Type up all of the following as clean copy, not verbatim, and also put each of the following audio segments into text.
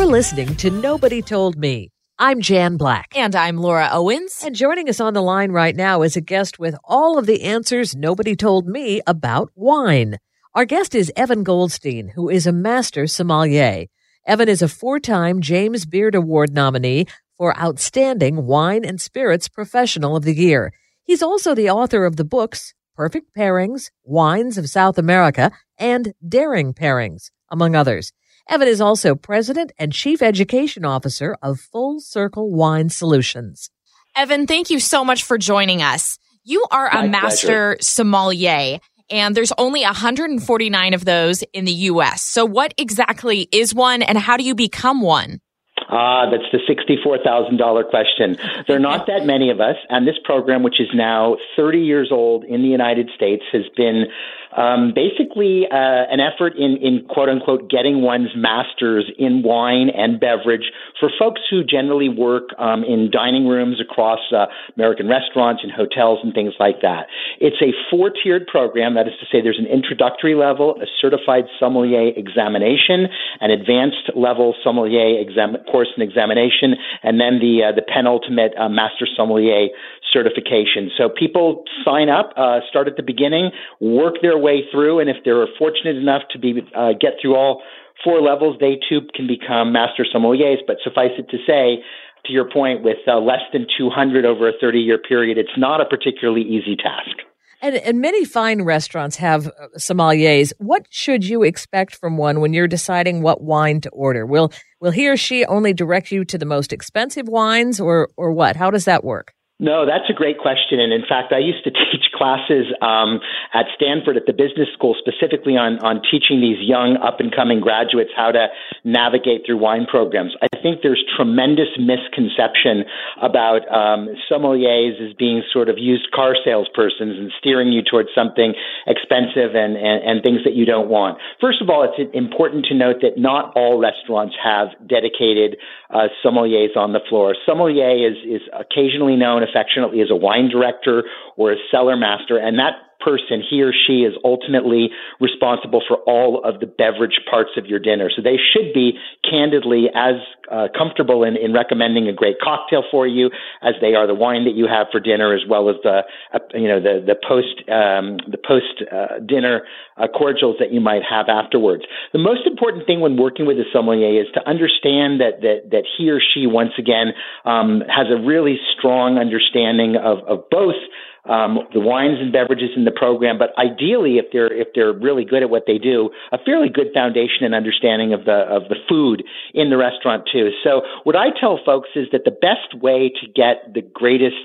You're listening to Nobody Told Me. I'm Jan Black. And I'm Laura Owens. And joining us on the line right now is a guest with all of the answers nobody told me about wine. Our guest is Evan Goldstein, who is a master sommelier. Evan is a 4-time James Beard Award nominee for Outstanding Wine and Spirits Professional of the Year. He's also the author of the books Perfect Pairings, Wines of South America, and Daring Pairings, among others. Evan is also President and Chief Education Officer of Full Circle Wine Solutions. Evan, thank you so much for joining us. You are a master sommelier, and there's only 149 of those in the U.S. So what exactly is one, and how do you become one? That's the $64,000 question. There are not that many of us, and this program, which is now 30 years old in the United States, has been basically an effort in quote-unquote getting one's masters in wine and beverage for folks who generally work in dining rooms across American restaurants and hotels and things like that. It's a 4-tiered program. That is to say, there's an introductory level, a certified sommelier examination, an advanced level sommelier course and examination, and then the penultimate master sommelier certification. So people sign up, start at the beginning, work their way through, and if they're fortunate enough to get through all 4 levels, they too can become master sommeliers. But suffice it to say, to your point, with less than 200 over a 30-year period, it's not a particularly easy task. And many fine restaurants have sommeliers. What should you expect from one when you're deciding what wine to order? Will he or she only direct you to the most expensive wines, or what? How does that work? No, that's a great question. And in fact, I used to teach classes at Stanford at the business school specifically on teaching these young up-and-coming graduates how to navigate through wine programs. I think there's tremendous misconception about sommeliers as being sort of used car salespersons and steering you towards something expensive and things that you don't want. First of all, it's important to note that not all restaurants have dedicated sommeliers on the floor. Sommelier is occasionally known affectionately as a wine director or a cellar master, and that person, he or she, is ultimately responsible for all of the beverage parts of your dinner. So they should be candidly as comfortable in recommending a great cocktail for you as they are the wine that you have for dinner, as well as the post dinner cordials that you might have afterwards. The most important thing when working with a sommelier is to understand that he or she, once again, has a really strong understanding of both the wines and beverages in the program, but ideally, if they're really good at what they do, a fairly good foundation and understanding of the food in the restaurant too. So what I tell folks is that the best way to get the greatest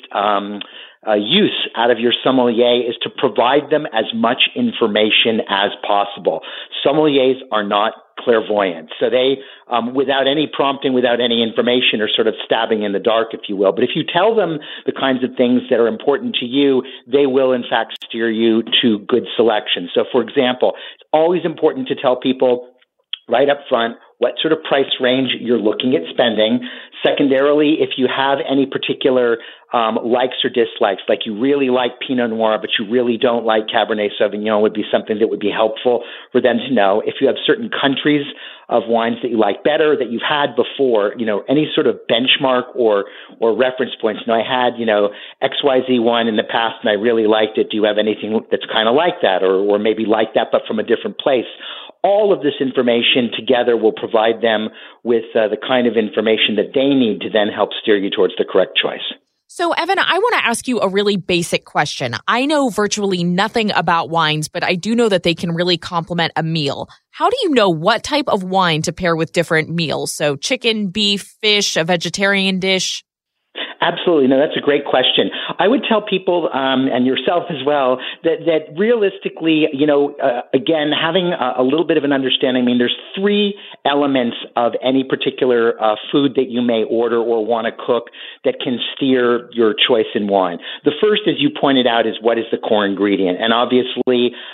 use out of your sommelier is to provide them as much information as possible. Sommeliers are not clairvoyant. So they, without any prompting, without any information, are sort of stabbing in the dark, if you will. But if you tell them the kinds of things that are important to you, they will, in fact, steer you to good selection. So, for example, it's always important to tell people right up front what sort of price range you're looking at spending. Secondarily, if you have any particular likes or dislikes, like you really like Pinot Noir, but you really don't like Cabernet Sauvignon, would be something that would be helpful for them to know. If you have certain countries of wines that you like better, that you've had before, any sort of benchmark or reference points. I had, XYZ wine in the past and I really liked it. Do you have anything that's kind of like that or maybe like that, but from a different place? All of this information together will provide them with the kind of information that they need to then help steer you towards the correct choice. So, Evan, I want to ask you a really basic question. I know virtually nothing about wines, but I do know that they can really complement a meal. How do you know what type of wine to pair with different meals? So chicken, beef, fish, a vegetarian dish? Absolutely. No, that's a great question. I would tell people, and yourself as well, that realistically, again, having a little bit of an understanding, there's 3 elements of any particular food that you may order or want to cook that can steer your choice in wine. The first, as you pointed out, is what is the core ingredient. And obviously,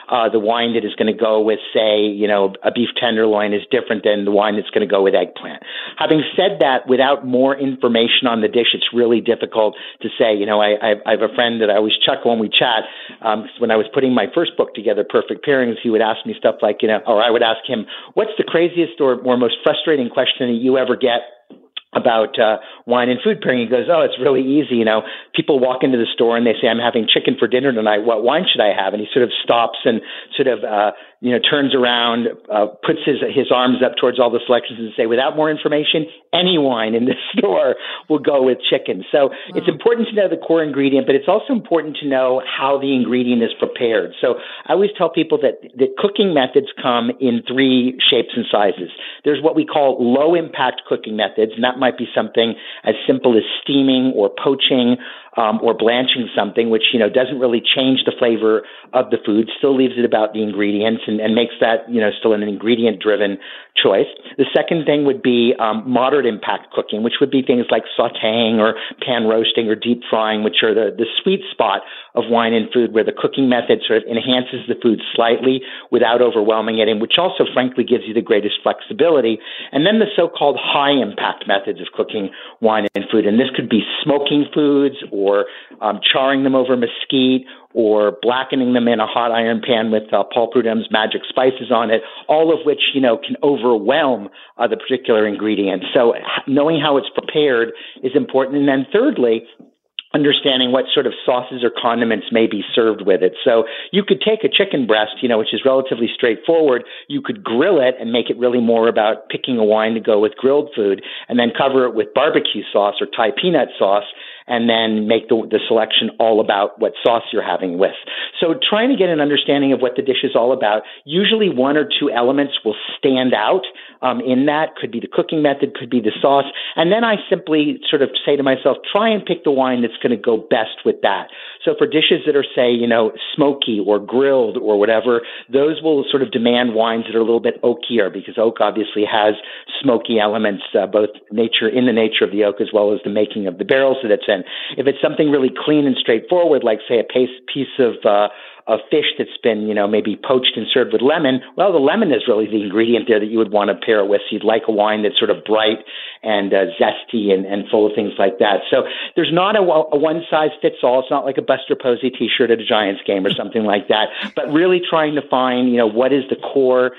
the wine that is going to go with, say, a beef tenderloin is different than the wine that's going to go with eggplant. Having said that, without more information on the dish, it's really difficult to say. I have a friend that I always chuckle when we chat. When I was putting my first book together, Perfect Pairings, he would ask me stuff like, or I would ask him, what's the craziest or most frustrating question that you ever get about wine and food pairing? He goes, oh, it's really easy. People walk into the store and they say, I'm having chicken for dinner tonight. What wine should I have? And he sort of stops and sort of, turns around, puts his arms up towards all the selections and say, without more information, any wine in this store will go with chicken. So It's important to know the core ingredient, but it's also important to know how the ingredient is prepared. So I always tell people that cooking methods come in 3 shapes and sizes. There's what we call low impact cooking methods, and that might be something as simple as steaming or poaching, or blanching something, which, doesn't really change the flavor of the food, still leaves it about the ingredients and makes that, still an ingredient-driven choice. The second thing would be moderate impact cooking, which would be things like sautéing or pan roasting or deep frying, which are the sweet spot of wine and food, where the cooking method sort of enhances the food slightly without overwhelming it, and which also, frankly, gives you the greatest flexibility. And then the so-called high-impact methods of cooking wine and food, and this could be smoking foods or charring them over mesquite or blackening them in a hot iron pan with Paul Prudhomme's magic spices on it, all of which, can overwhelm the particular ingredient. So knowing how it's prepared is important. And then thirdly, understanding what sort of sauces or condiments may be served with it. So you could take a chicken breast, which is relatively straightforward. You could grill it and make it really more about picking a wine to go with grilled food, and then cover it with barbecue sauce or Thai peanut sauce, and then make the selection all about what sauce you're having with. So trying to get an understanding of what the dish is all about, usually 1 or 2 elements will stand out in that. Could be the cooking method, could be the sauce. And then I simply sort of say to myself, try and pick the wine that's going to go best with that. So for dishes that are, say, smoky or grilled or whatever, those will sort of demand wines that are a little bit oakier, because oak obviously has smoky elements, both in the nature of the oak as well as the making of the barrels that it's in. If it's something really clean and straightforward, like, say, a piece of fish that's been, maybe poached and served with lemon, well, the lemon is really the ingredient there that you would want to pair it with. So you'd like a wine that's sort of bright and zesty and full of things like that. So there's not a one-size-fits-all. It's not like a Buster Posey T-shirt at a Giants game or something like that, but really trying to find, what is the core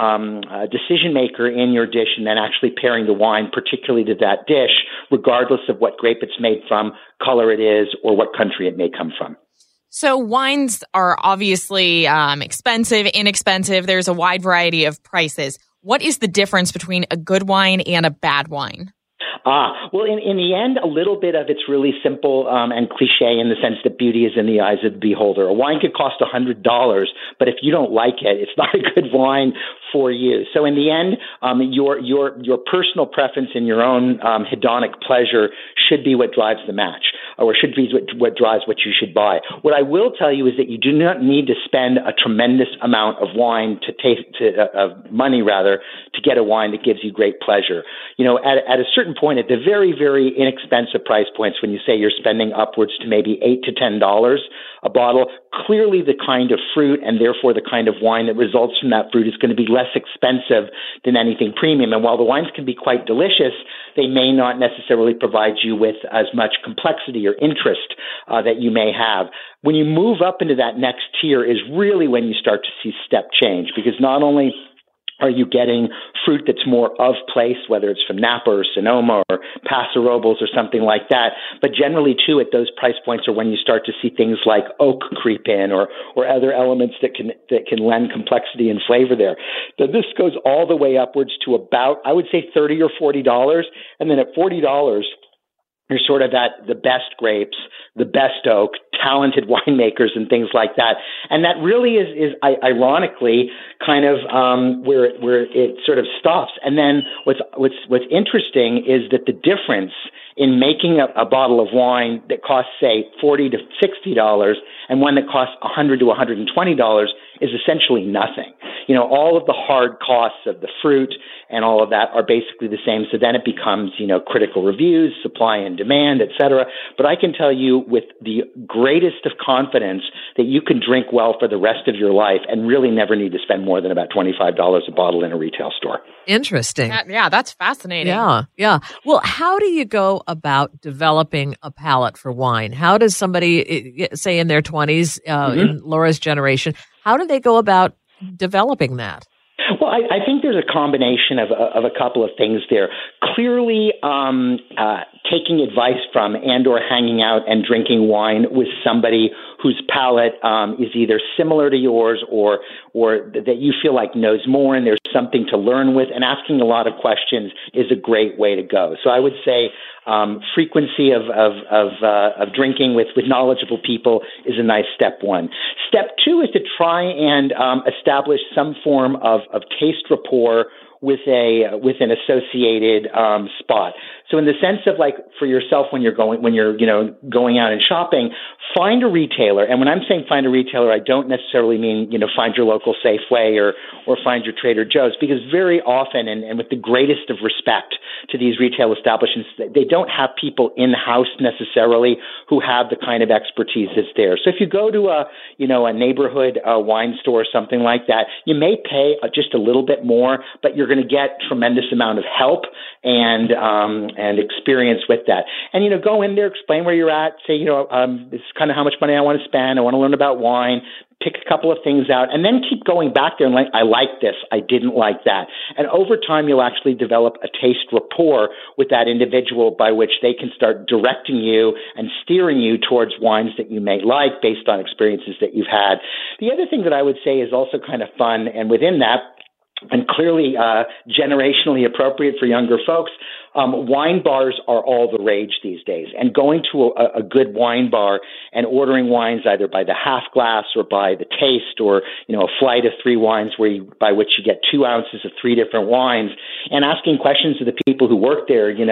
decision maker in your dish, and then actually pairing the wine particularly to that dish, regardless of what grape it's made from, color it is, or what country it may come from. So wines are obviously expensive, inexpensive. There's a wide variety of prices. What is the difference between a good wine and a bad wine? Well, in the end, a little bit of it's really simple and cliche in the sense that beauty is in the eyes of the beholder. A wine could cost $100, but if you don't like it, it's not a good wine for you. So in the end, your personal preference and your own hedonic pleasure should be what drives the match, or should be what drives what you should buy. What I will tell you is that you do not need to spend a tremendous amount of wine money to get a wine that gives you great pleasure. At a certain point, at the very, very inexpensive price points, when you say you're spending upwards to maybe $8 to $10 a bottle, clearly the kind of fruit and therefore the kind of wine that results from that fruit is going to be less expensive than anything premium. And while the wines can be quite delicious, they may not necessarily provide you with as much complexity or interest that you may have. When you move up into that next tier is really when you start to see step change, because not only are you getting fruit that's more of place, whether it's from Napa or Sonoma or Paso Robles or something like that, but generally, too, at those price points are when you start to see things like oak creep in or other elements that can lend complexity and flavor there. So this goes all the way upwards to about, I would say, $30 or $40. And then at $40, you're sort of at the best grapes, the best oak, talented winemakers and things like that. And that really is ironically kind of where it sort of stops. And then what's interesting is that the difference in making a bottle of wine that costs, say, $40 to $60 and one that costs $100 to $120 is essentially nothing. all of the hard costs of the fruit and all of that are basically the same. So then it becomes, critical reviews, supply and demand, et cetera. But I can tell you with the greatest of confidence that you can drink well for the rest of your life and really never need to spend more than about $25 a bottle in a retail store. Interesting. Yeah, that's fascinating. Yeah. Well, how do you go about developing a palate for wine? How does somebody, say in their 20s, in Laura's generation, how do they go about developing that? Well, I think there's a combination of a couple of things there. Clearly, taking advice from and or hanging out and drinking wine with somebody whose palate is either similar to yours or that you feel like knows more and there's something to learn with, and asking a lot of questions is a great way to go. So I would say frequency of drinking with knowledgeable people is a nice step one. Step two is to try and establish some form of taste rapport with an associated spot. So in the sense of like for yourself when you're going out and shopping, find a retailer. And when I'm saying find a retailer, I don't necessarily mean, find your local Safeway or find your Trader Joe's, because very often and with the greatest of respect to these retail establishments, they don't have people in-house necessarily who have the kind of expertise that's there. So if you go to a neighborhood wine store or something like that, you may pay just a little bit more, but you're going to get tremendous amount of help and experience with that. And, go in there, explain where you're at, say, this is kind of how much money I want to spend. I want to learn about wine. Pick a couple of things out and then keep going back there and I like this, I didn't like that. And over time, you'll actually develop a taste rapport with that individual by which they can start directing you and steering you towards wines that you may like based on experiences that you've had. The other thing that I would say is also kind of fun, and within that, and clearly generationally appropriate for younger folks, wine bars are all the rage these days. And going to a good wine bar and ordering wines either by the half glass or by the taste, or a flight of 3 wines by which you get 2 ounces of 3 different wines, and asking questions to the people who work there, and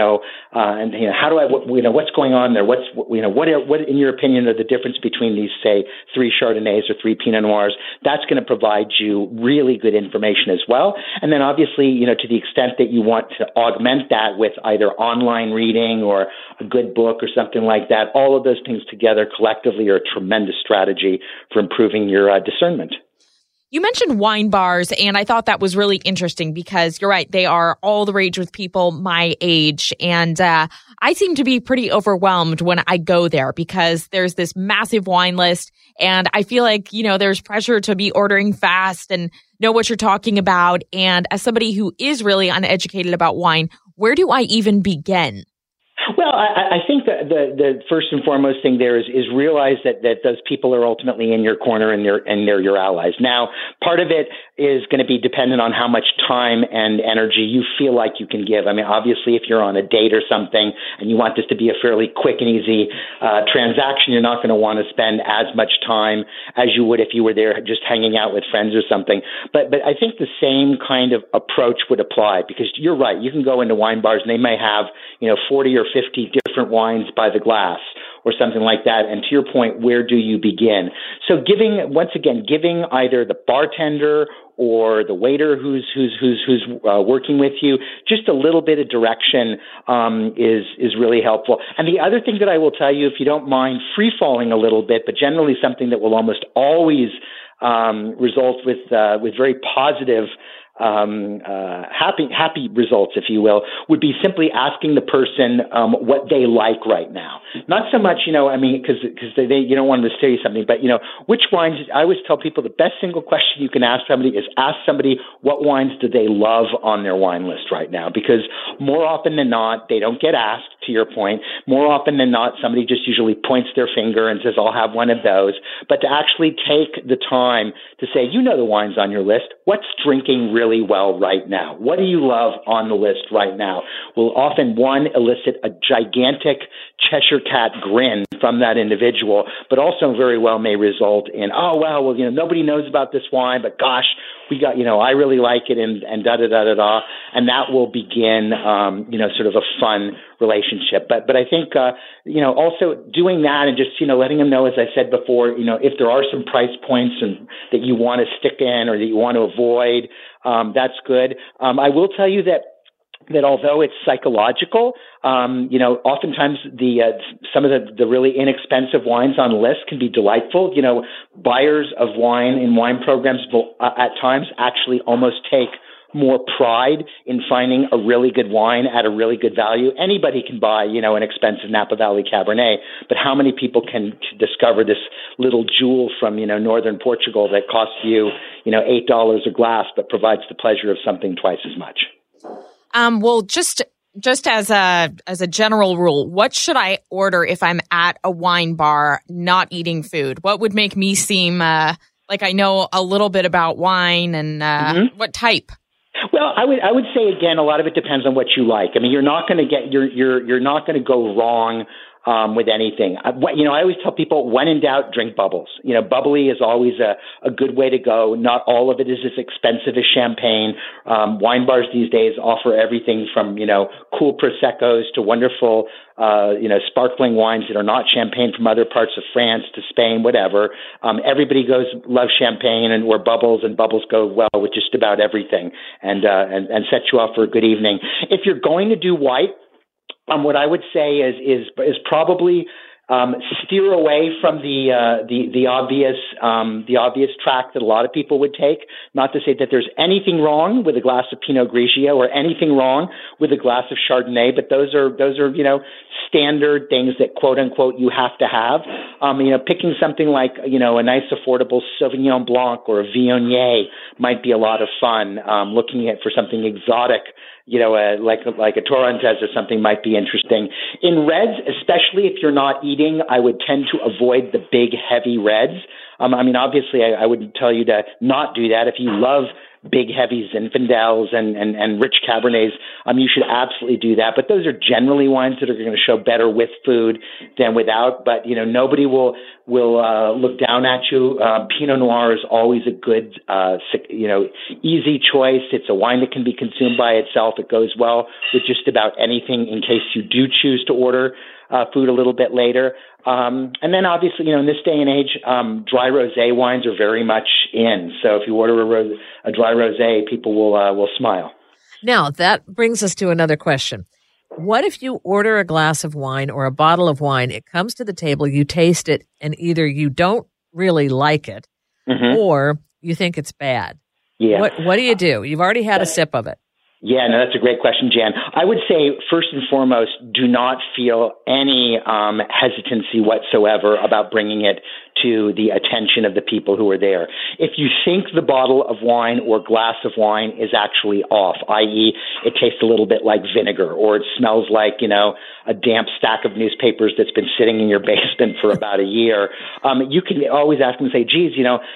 how do I, what's going on there? What in your opinion are the difference between these, say, 3 Chardonnays or 3 Pinot Noirs? That's going to provide you really good information as well. And then obviously, to the extent that you want to augment that with either online reading or a good book or something like that, all of those things together collectively are a tremendous strategy for improving your discernment. You mentioned wine bars, and I thought that was really interesting because you're right. They are all the rage with people my age. And I seem to be pretty overwhelmed when I go there because there's this massive wine list. And I feel like, there's pressure to be ordering fast and know what you're talking about. And as somebody who is really uneducated about wine, where do I even begin? Well, I think that the first and foremost thing there is realize that those people are ultimately in your corner and they're your allies. Now, part of it is going to be dependent on how much time and energy you feel like you can give. I mean, obviously, if you're on a date or something and you want this to be a fairly quick and easy transaction, you're not going to want to spend as much time as you would if you were there just hanging out with friends or something. But I think the same kind of approach would apply, because you're right. You can go into wine bars and they may have 40 or 50 different wines by the glass or something like that. And to your point, where do you begin? So giving either the bartender or the waiter who's working with you just a little bit of direction is really helpful. And the other thing that I will tell you, if you don't mind free falling a little bit, but generally something that will almost always result with very positive happy results, if you will, would be simply asking the person what they like right now. Not so much, because you don't want them to say something, but which wines. I always tell people the best single question you can ask somebody is ask somebody what wines do they love on their wine list right now, because more often than not they don't get asked. To your point, more often than not, somebody just usually points their finger and says, I'll have one of those. But to actually take the time to say, the wines on your list, what's drinking really well right now? What do you love on the list right now? Will often, one, elicit a gigantic Cheshire cat grin from that individual, but also very well may result in, nobody knows about this wine, but gosh, I really like it, and da da da da da, and that will begin, sort of a fun relationship. But I think, also doing that and just, letting them know, as I said before, if there are some price points and that you want to stick in or that you want to avoid, that's good. I will tell you that although it's psychological, oftentimes some of the really inexpensive wines on the list can be delightful. Buyers of wine in wine programs will, at times, actually almost take more pride in finding a really good wine at a really good value. Anybody can buy, an expensive Napa Valley Cabernet, but how many people can discover this little jewel from, northern Portugal that costs you, $8 a glass, but provides the pleasure of something twice as much? Well, just as a general rule, what should I order if I'm at a wine bar not eating food? What would make me seem like I know a little bit about wine, and what type? Well, I would say, again, a lot of it depends on what you like. I mean, you're not going to go wrong with anything. I always tell people, when in doubt, drink bubbles. Bubbly is always a good way to go. Not all of it is as expensive as champagne. Wine bars these days offer everything from, cool Proseccos to wonderful, sparkling wines that are not champagne from other parts of France to Spain, whatever. Everybody loves champagne or bubbles, and bubbles go well with just about everything and set you up for a good evening. If you're going to do white, what I would say is probably steer away from the obvious track that a lot of people would take. Not to say that there's anything wrong with a glass of Pinot Grigio or anything wrong with a glass of Chardonnay, but those are standard things that quote unquote you have to have. Picking something like a nice affordable Sauvignon Blanc or a Viognier might be a lot of fun. Looking for something exotic, like a Torrontés or something might be interesting. In reds, especially if you're not eating, I would tend to avoid the big, heavy reds. Obviously, I wouldn't tell you to not do that. If you love big, heavy Zinfandels and rich Cabernets, you should absolutely do that. But those are generally wines that are going to show better with food than without. But, nobody will look down at you. Pinot Noir is always a good, easy choice. It's a wine that can be consumed by itself. It goes well with just about anything in case you do choose to order food a little bit later. And then obviously, in this day and age, dry rosé wines are very much in. So if you order a dry rosé, people will smile. Now, that brings us to another question. What if you order a glass of wine or a bottle of wine, it comes to the table, you taste it, and either you don't really like it or you think it's bad? Yeah. What do you do? You've already had a sip of it. Yeah, no, that's a great question, Jan. I would say, first and foremost, do not feel any hesitancy whatsoever about bringing it to the attention of the people who are there. If you think the bottle of wine or glass of wine is actually off, i.e., it tastes a little bit like vinegar, or it smells like, a damp stack of newspapers that's been sitting in your basement for about a year, you can always ask them and say, geez,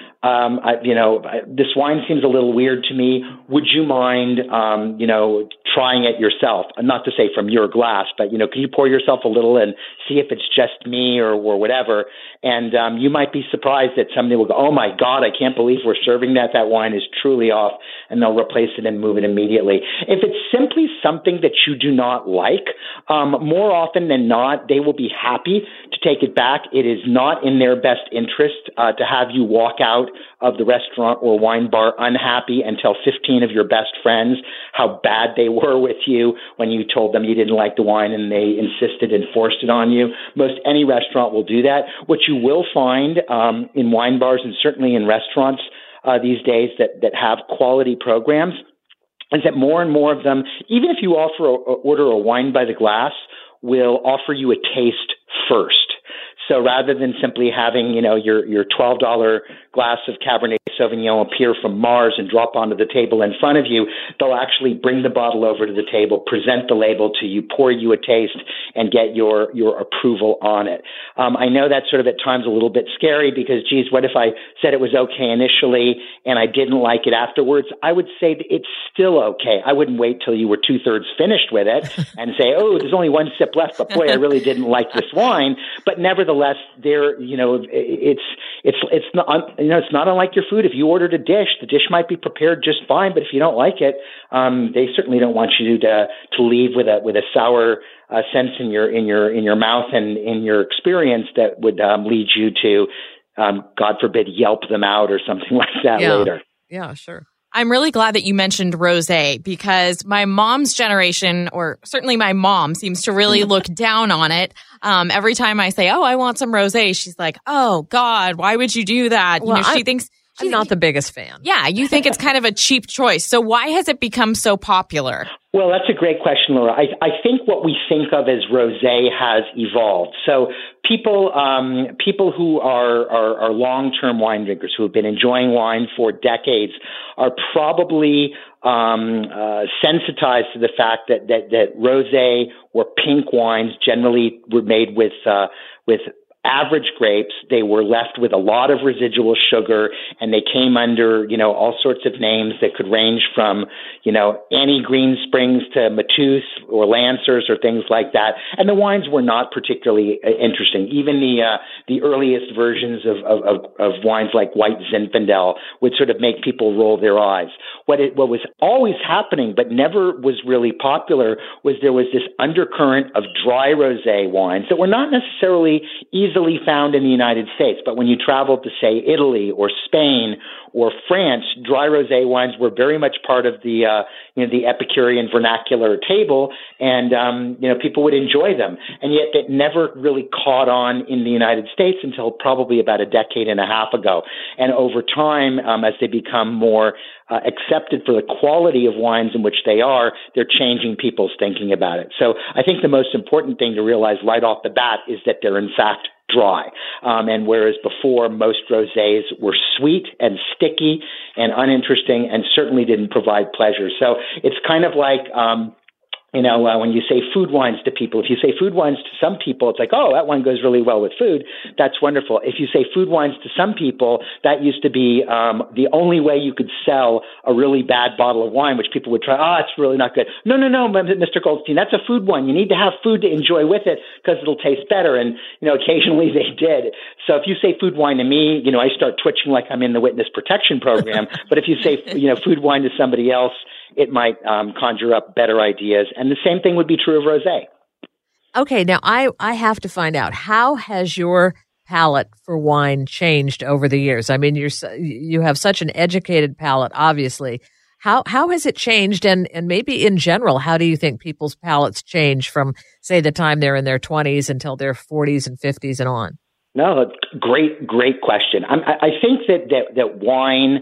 this wine seems a little weird to me. Would you mind, trying it yourself? Not to say from your glass, but, can you pour yourself a little and see if it's just me or whatever? And you might be surprised that somebody will go, oh, my God, I can't believe we're serving that. That wine is truly off, and they'll replace it and move it immediately. If it's simply something that you do not like, more often than not, they will be happy to take it back. It is not in their best interest to have you walk out of the restaurant or wine bar unhappy and tell 15 of your best friends how bad they were with you when you told them you didn't like the wine and they insisted and forced it on you. Most any restaurant will do that. What you will find in wine bars and certainly in restaurants these days that have quality programs is that more and more of them, even if you order a wine by the glass, will offer you a taste first. So rather than simply having, your $12 glass of Cabernet Sauvignon appear from Mars and drop onto the table in front of you, they'll actually bring the bottle over to the table, present the label to you, pour you a taste, and get your approval on it. I know that's sort of at times a little bit scary because, geez, what if I said it was okay initially and I didn't like it afterwards? I would say that it's still okay. I wouldn't wait till you were 2/3 finished with it and say, oh, there's only one sip left, but boy, I really didn't like this wine. But nevertheless, it's not, it's not unlike your food. If you ordered a dish, the dish might be prepared just fine, but if you don't like it, they certainly don't want you to leave with a sour sense in your mouth and in your experience that would lead you to, God forbid, Yelp them out or something like that later. Yeah, sure. I'm really glad that you mentioned rosé because my mom's generation, or certainly my mom, seems to really look down on it. Every time I say, "Oh, I want some rosé," she's like, "Oh God, why would you do that?" Well, she thinks I'm not the biggest fan. Yeah, you think it's kind of a cheap choice. So why has it become so popular? Well, that's a great question, Laura. I think what we think of as rosé has evolved. So people who are long-term wine drinkers who have been enjoying wine for decades are probably sensitized to the fact that rosé or pink wines generally were made with average grapes. They were left with a lot of residual sugar, and they came under, all sorts of names that could range from, Annie Green Springs to Mateus or Lancers or things like that. And the wines were not particularly interesting. Even the earliest versions of wines like White Zinfandel would sort of make people roll their eyes. What was always happening, but never was really popular, was there was this undercurrent of dry rosé wines that were not necessarily easily found in the United States. But when you traveled to, say, Italy or Spain or France, dry rosé wines were very much part of the Epicurean vernacular table, and people would enjoy them. And yet it never really caught on in the United States until probably about a decade and a half ago. And over time, as they become more accepted for the quality of wines in which they are, they're changing people's thinking about it. So I think the most important thing to realize right off the bat is that they're in fact dry. And whereas before most rosés were sweet and sticky and uninteresting and certainly didn't provide pleasure. So it's kind of like, when you say food wines to people, if you say food wines to some people, it's like, oh, that one goes really well with food. That's wonderful. If you say food wines to some people, that used to be the only way you could sell a really bad bottle of wine, which people would try. Oh, it's really not good. No, Mr. Goldstein, that's a food wine. You need to have food to enjoy with it because it'll taste better. And, occasionally they did. So if you say food wine to me, I start twitching like I'm in the witness protection program. But if you say, food wine to somebody else, it might conjure up better ideas. And the same thing would be true of rosé. Okay, now I have to find out, how has your palate for wine changed over the years? I mean, you have such an educated palate, obviously. How has it changed? And maybe in general, how do you think people's palates change from, say, the time they're in their 20s until their 40s and 50s and on? No, great question. I think that wine,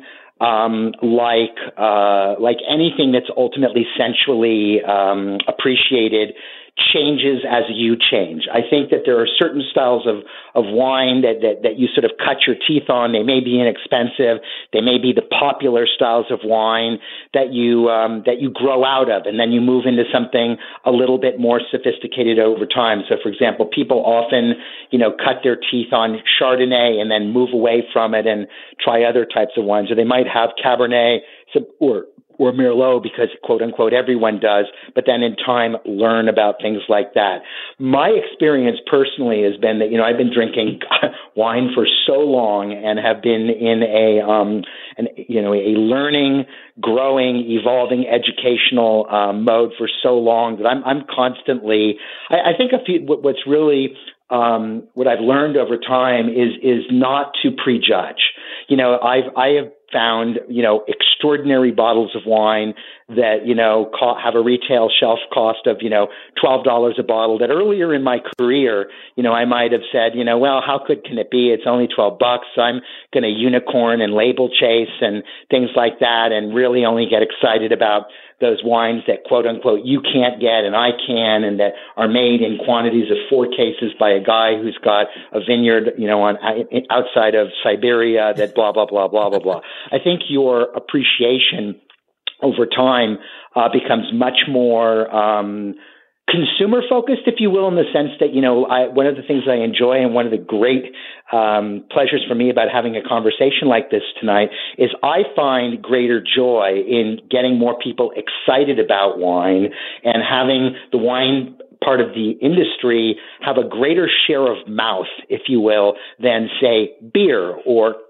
like anything that's ultimately sensually appreciated, changes as you change. I think that there are certain styles of wine that you sort of cut your teeth on. They may be inexpensive. They may be the popular styles of wine that you grow out of, and then you move into something a little bit more sophisticated over time. So, for example, people often, cut their teeth on Chardonnay and then move away from it and try other types of wines, or they might have Cabernet or Merlot because, quote unquote, everyone does, but then in time learn about things like that. My experience personally has been that, I've been drinking wine for so long and have been in a learning, growing, evolving educational mode for so long that I'm constantly, I think what's really what I've learned over time is not to prejudge. I have found, extraordinary bottles of wine that, have a retail shelf cost of, $12 a bottle that earlier in my career, I might have said, well, how can it be? It's only $12. I'm going to unicorn and label chase and things like that and really only get excited about those wines that, quote unquote, you can't get and I can, and that are made in quantities of 4 cases by a guy who's got a vineyard, outside of Siberia, that blah, blah, blah, blah, blah, blah. I think your appreciation over time becomes much more consumer focused, if you will, in the sense that, one of the things I enjoy and one of the great pleasures for me about having a conversation like this tonight is I find greater joy in getting more people excited about wine and having the wine part of the industry have a greater share of mouth, if you will, than, say, beer or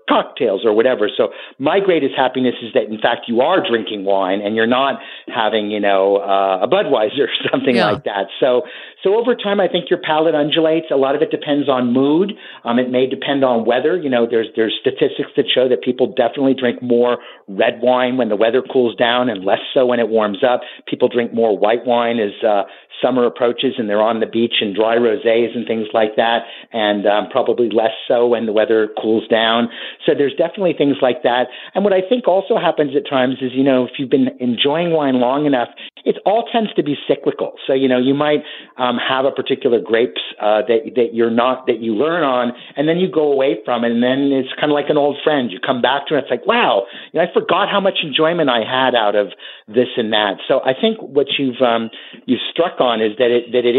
cocktails or whatever. So my greatest happiness is that, in fact, you are drinking wine and you're not having, a Budweiser or something like that. So over time, I think your palate undulates. A lot of it depends on mood. It may depend on weather. There's statistics that show that people definitely drink more red wine when the weather cools down and less so when it warms up. People drink more white wine as summer approaches and they're on the beach and dry rosés and things like that, and probably less so when the weather cools down. So there's definitely things like that. And what I think also happens at times is, if you've been enjoying wine long enough, it all tends to be cyclical. So, you might have a particular grapes that you learn on, and then you go away from it, and then it's kind of like an old friend. You come back to it, it's like, wow, I forgot how much enjoyment I had out of this and that. So I think what you've struck on is that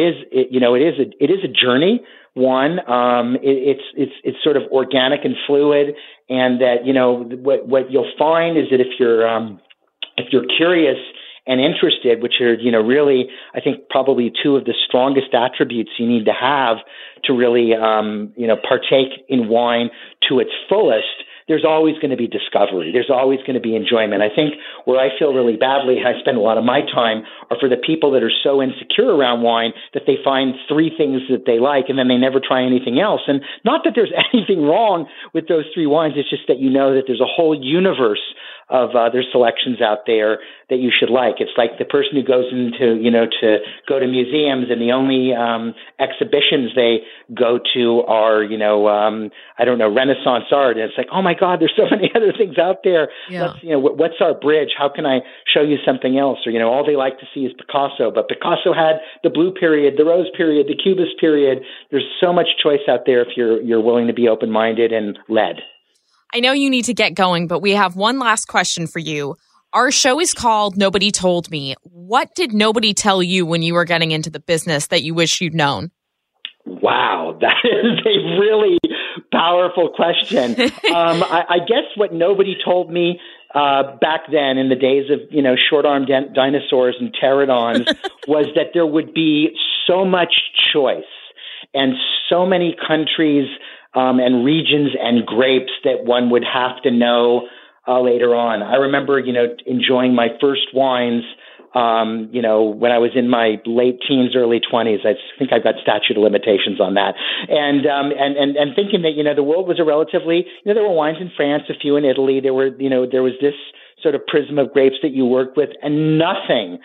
it is a journey. One, it's sort of organic and fluid, and that what you'll find is that if you're curious and interested, which are really, I think, probably two of the strongest attributes you need to have to really partake in wine to its fullest, there's always going to be discovery. There's always going to be enjoyment. I think where I feel really badly, I spend a lot of my time, are for the people that are so insecure around wine that they find 3 things that they like and then they never try anything else. And not that there's anything wrong with those 3 wines. It's just that that there's a whole universe of other selections out there that you should like. It's like the person who goes into, to go to museums and the only exhibitions they go to are, Renaissance art. And it's like, oh my God, there's so many other things out there. Yeah. What's our bridge? How can I show you something else? Or, all they like to see is Picasso, but Picasso had the blue period, the rose period, the cubist period. There's so much choice out there if you're willing to be open-minded and led. I know you need to get going, but we have one last question for you. Our show is called Nobody Told Me. What did nobody tell you when you were getting into the business that you wish you'd known? Wow, that is a really powerful question. I guess what nobody told me back then in the days of, short-armed dinosaurs and pterodons was that there would be so much choice and so many countries and regions and grapes that one would have to know later on. I remember, enjoying my first wines, when I was in my late teens, early 20s. I think I've got statute of limitations on that. And thinking that, the world was a relatively, there were wines in France, a few in Italy. There was this sort of prism of grapes that you worked with, and nothing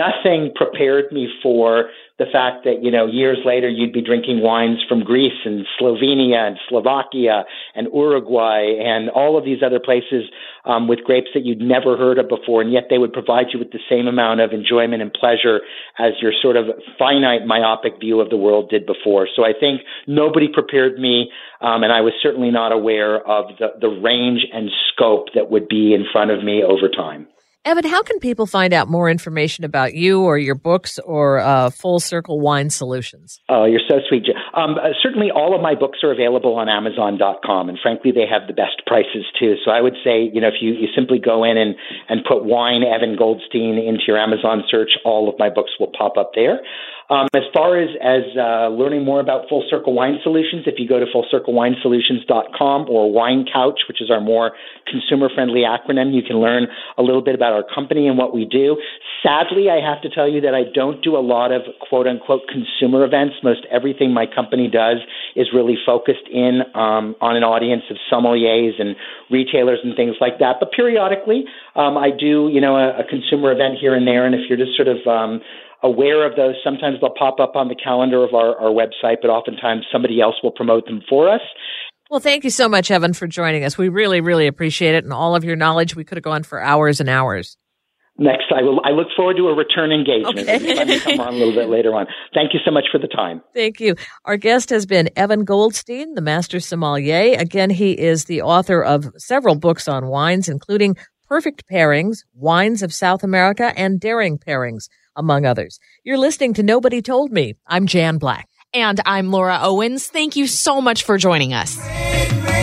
prepared me for the fact that, years later you'd be drinking wines from Greece and Slovenia and Slovakia and Uruguay and all of these other places with grapes that you'd never heard of before, and yet they would provide you with the same amount of enjoyment and pleasure as your sort of finite, myopic view of the world did before. So I think nobody prepared me, and I was certainly not aware of the range and scope that would be in front of me over time. Evan, how can people find out more information about you or your books or Full Circle Wine Solutions? Oh, you're so sweet. Certainly all of my books are available on Amazon.com, and frankly, they have the best prices too. So I would say, if you simply go in and put wine Evan Goldstein into your Amazon search, all of my books will pop up there. As far as learning more about Full Circle Wine Solutions, if you go to fullcirclewinesolutions.com or Wine Couch, which is our more consumer-friendly acronym, you can learn a little bit about our company and what we do. Sadly, I have to tell you that I don't do a lot of quote-unquote consumer events. Most everything my company does is really focused in on an audience of sommeliers and retailers and things like that. But periodically, I do, a consumer event here and there, and if you're just sort of aware of those, sometimes they'll pop up on the calendar of our website, but oftentimes somebody else will promote them for us. Well, thank you so much, Evan, for joining us. We really, really appreciate it, and all of your knowledge. We could have gone for hours and hours. Next, I look forward to a return engagement. Okay. Let me come on a little bit later on. Thank you so much for the time. Thank you. Our guest has been Evan Goldstein, the Master Sommelier. Again, he is the author of several books on wines, including Perfect Pairings, Wines of South America, and Daring Pairings, among others. You're listening to Nobody Told Me. I'm Jan Black. And I'm Laura Owens. Thank you so much for joining us.